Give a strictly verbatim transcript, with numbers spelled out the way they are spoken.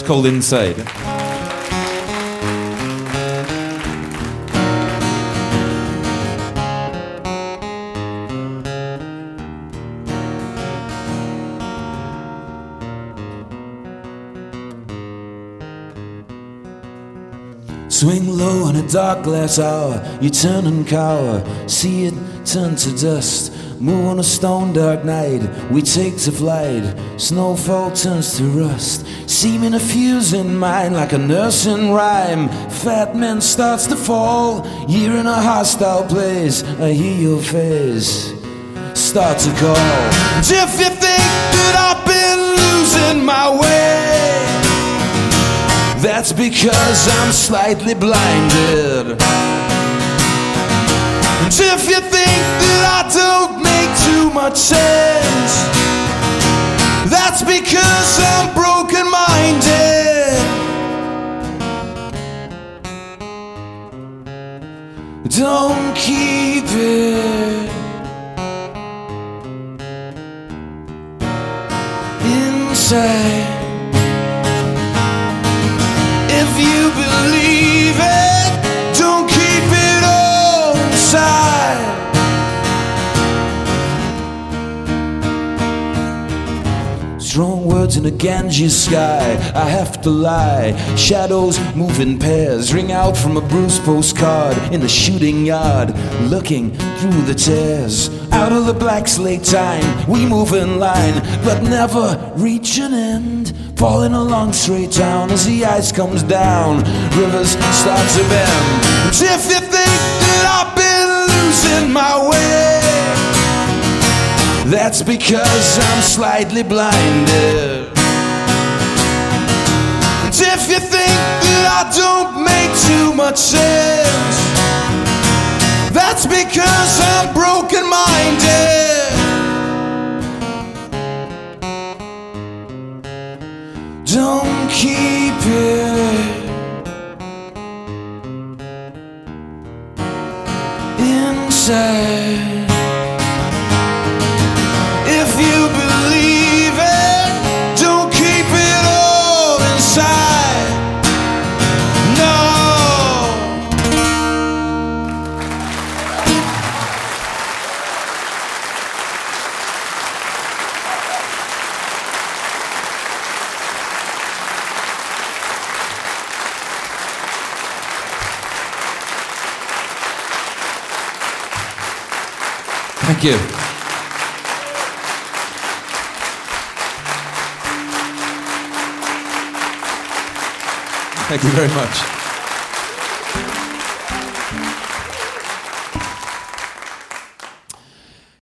called Inside. Swing low in a dark glass hour, you turn and cower, see it turn to dust. Move on a stone dark night, we take to flight, snowfall turns to rust. Seeming a fuse in mind like a nursing rhyme. Fat man starts to fall, you're in a hostile place, I hear your face start to call. And if you think that I've been losing my way, that's because I'm slightly blinded. And if you think that I don't make too much sense, that's because I'm broken-minded. Don't keep it inside. If you believe it, don't keep it all inside. Strong words in a Ganges sky, I have to lie. Shadows move in pairs, ring out from a Bruce postcard in the shooting yard, looking through the tears. Out of the black slate time, we move in line, but never reach an end. Falling along straight down as the ice comes down, rivers start to bend. And if you think that I've been losing my way, that's because I'm slightly blinded. And if you think that I don't make too much sense, that's because I'm broken-minded. Don't keep it inside. If you believe it, don't keep it all inside. No. Thank you. Thank you very much.